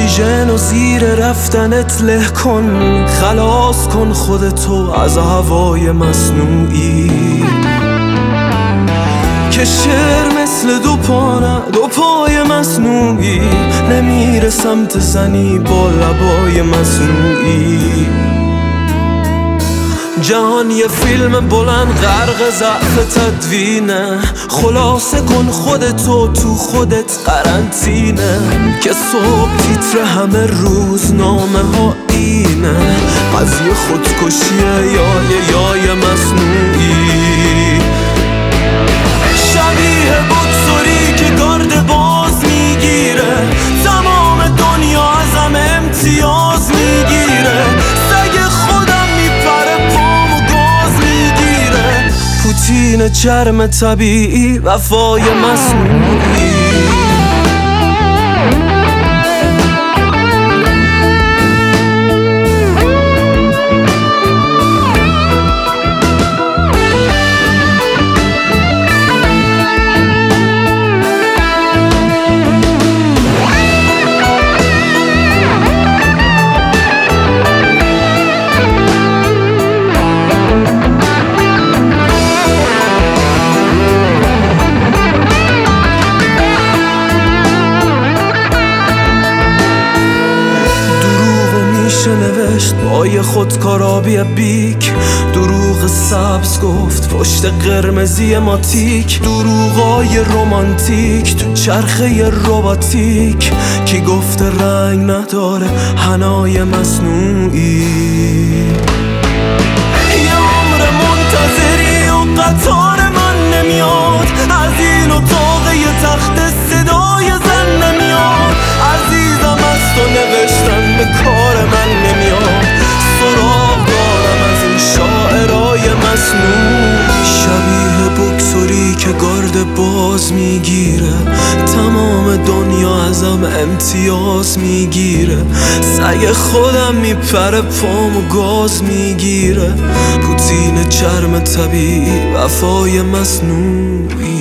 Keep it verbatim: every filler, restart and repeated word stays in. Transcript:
اکسیژن و زیر رفتنت له کن، خلاص کن خودتو از هوای مصنوعی که شعر مثل دو پانه دو پای مصنوعی نمیره سمت زنی با لبای مصنوعی. جهان یه فیلم بلند غرق ضعف تدوینه، خلاصه کن خودتو تو خودت قرنطینه که صبح تیتر همه روزنامه ها اینه، قضیه خودکشیه یا یه یای مصنوعی. شبیه بکسوری که گارد باز میگیره، تمام دنیا ازم امتیاز میگیره، سگ خودم میپره پام و گاز میگیره، پوتین چرم طبیعی وفای مصنوعی. نوشت با یه خودکارابی بیک، دروغ سبز گفت پشت قرمزی ماتیک، دروغای رومانتیک تو چرخه رباتیک، کی گفته رنگ نداره حنای مصنوعی. یه عمر منتظری و قطار من نمیاد، از این اتاق یه تخت صدای زن نمیاد، عزیزم از تو نوشتن به کار من نمیاد، سراغ دارم از این شاعرای مصنوع. شبیه بکسوری که گارد باز میگیره، تمام دنیا ازم امتیاز میگیره، سگ خودم میپره پام و گاز میگیره، پوتین چرم طبیعی وفای مصنوعی.